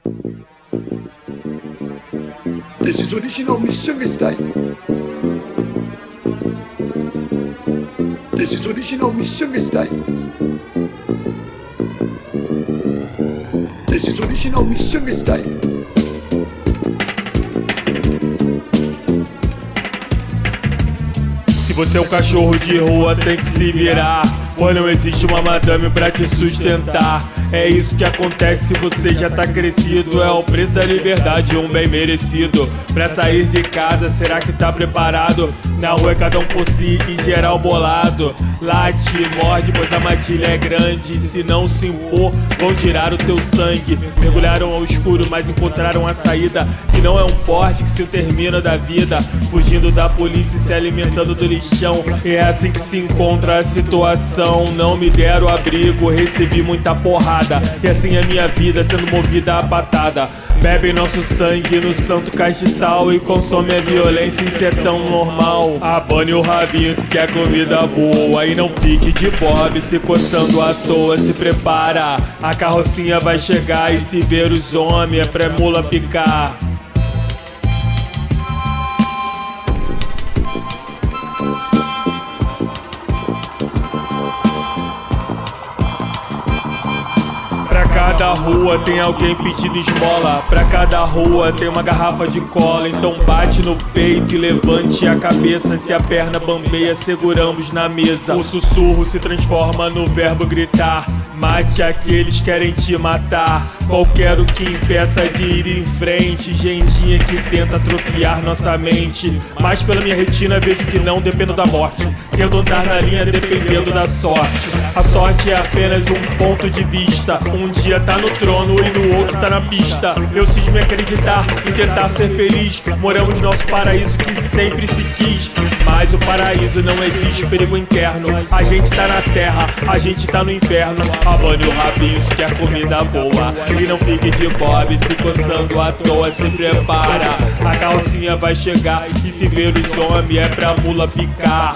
This is original Missing Style. This is original Missing Style. This is original Missing Style. Se você é um cachorro de rua, tem que se virar, pois não existe uma madame pra te sustentar. É isso que acontece se você já tá crescido. É o preço da liberdade, um bem merecido. Pra sair de casa, será que tá preparado? Na rua é cada um por si e geral bolado. Late, morde, pois a matilha é grande. Se não se impor, vão tirar o teu sangue. Mergulharam ao escuro, mas encontraram a saída, que não é um porte que se termina da vida. Fugindo da polícia e se alimentando do lixão. E é assim que se encontra a situação. Não me deram abrigo, recebi muita porrada. E assim é minha vida, sendo movida a patada. Bebem nosso sangue no santo castiçal e consome a violência, isso é tão normal. Abane o rabinho se quer comida boa e não fique de bob se coçando à toa. Se prepara, a carrocinha vai chegar e se ver os homens é pra mula picar. Pra cada rua tem alguém pedindo esmola. Pra cada rua tem uma garrafa de cola. Então bate no peito e levante a cabeça. Se a perna bambeia, seguramos na mesa. O sussurro se transforma no verbo gritar. Mate aqueles que querem te matar. Qualquer o que impeça de ir em frente. Gentinha que tenta atrofiar nossa mente. Mas pela minha retina vejo que não dependo da morte. Tento andar na linha dependendo da sorte. A sorte é apenas um ponto de vista. Um dia tá no trono e no outro tá na pista. Eu cismo em acreditar e tentar ser feliz. Moramos no nosso paraíso que sempre se quis. Mas o paraíso não existe, perigo interno. A gente tá na terra, a gente tá no inferno. Abane o rabinho se quer comida boa e não fique de bob se coçando à toa. Se prepara, a calcinha vai chegar e se ver os homens é pra mula picar.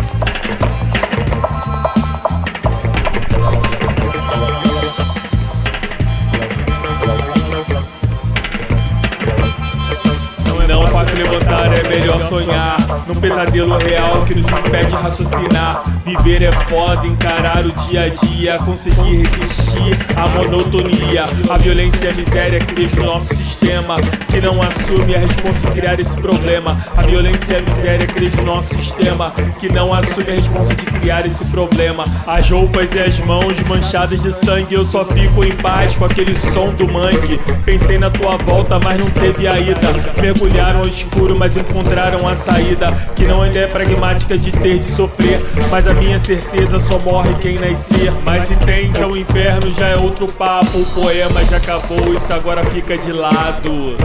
Não fácil levantar, é melhor sonhar num pesadelo real que nos impede de raciocinar. Viver é foda, encarar o dia a dia, conseguir resistir à monotonia. A violência e a miséria criam no nosso sistema, que não assume a responsa de criar esse problema. A violência e a miséria criam no nosso sistema, que não assume a responsa de criar esse problema. As roupas e as mãos manchadas de sangue, eu só fico em paz com aquele som do mangue. Pensei na tua volta, mas não teve a ida. Mergulharam ao escuro, mas encontraram a saída, que não ainda é pragmática de ter de sofrer. Mas a minha certeza só morre quem nascer. Mas se tens ao inferno já é outro papo. O poema já acabou, isso agora fica de lado.